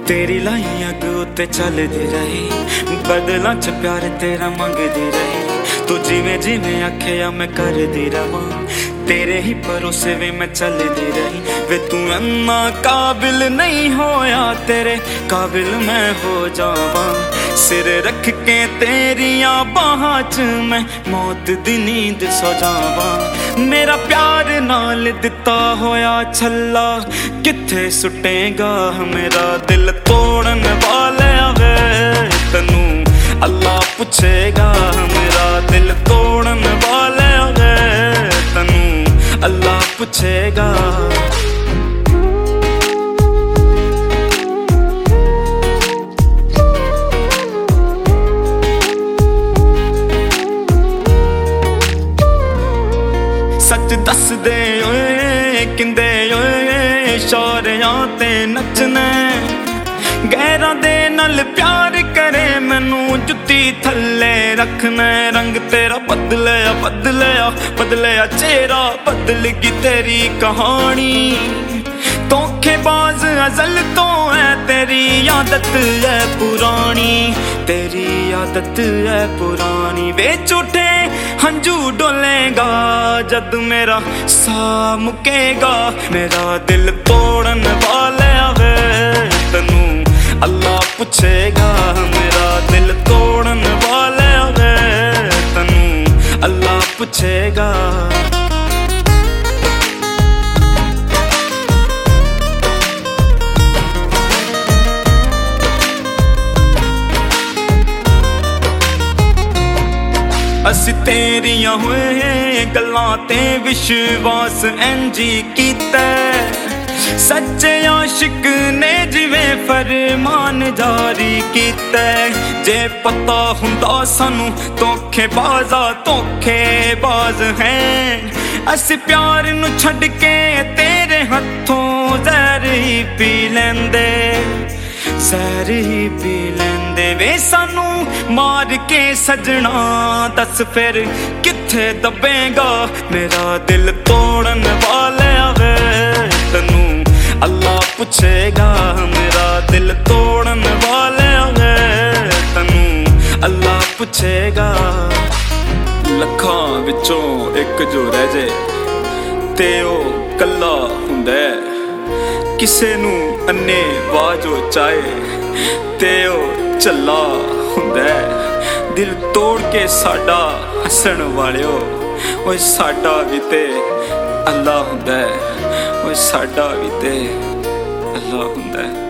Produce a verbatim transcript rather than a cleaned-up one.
तेरी लाई अग उत्ते चलदी रही, बदलां च प्यार तेरा मंगदी रही। तू जिवें जिवें आखेआ मैं करदी रवां, तेरे ही भरोसे वे मैं चलदी रही। वे तू इन्ना काबिल नहीं होया, तेरे काबिल मैं हो जावां। सिर रख के तेरियां बाहां च मैं मौत दी नींद सो जावां। मेरा प्यार नाल दिता होया छल्ला किथे सुटेगा, मेरा दिल तोड़न वाले वे तैनू अल्लाह पुछेगा। मेरा दिल तोड़न वाले वे तैनू अल्लाह पुछेगा। सच दस दे ओए किंदे ओए इशारियां ते नचने, गैरां दे नाल प्यार करे मैनू जुत्ती थल्ले रखना। रंग तेरा बदलिया बदलिया बदलिया चेहरा बदल गई तेरी कहानी। धोखेबाज अज़ल तो है तेरी आदत है पुरानी, तेरी आदत है पुरानी। वे झूठे हंजू डोलेगा जद मेरा सा मुकेगा। मेरा दिल तोड़न वाले वे तैनू अल्लाह पुछेगा। मेरा दिल तोड़न वाले वे तैनू अल्लाह पुछेगा। असी तेरियां हुए गल्लां ते विश्वास इंजी कीता, सच्चे आशिक ने जिवें फरमान जारी कीता। जे पता हुंदा सानू धोखेबाज़ा धोखेबाज हैं, असी प्यार नू छड्ड के तेरे हत्थों ज़हर ही पी लैंदे, ज़हर ही पी लैंदे। वे सानू मार के सजना दस फिर किथे दबेगा। मेरा दिल तोड़न वाले वे तैनू अल्लाह पुछेगा। मेरा दिल तोड़न वाले वे तैनू अल्लाह पुछेगा। लखां विचों एक जो रह जे ते ओ कल्ला हुंदा, किसे नू अन्ने वाजो चाहे ते ओ झल्ला हुंदा। दिल तोड़ के साडा हसन वालियो, ओए साडा भी ते अल्लाह हुंदा। ओए साडा भी ते अल्लाह हुंदा।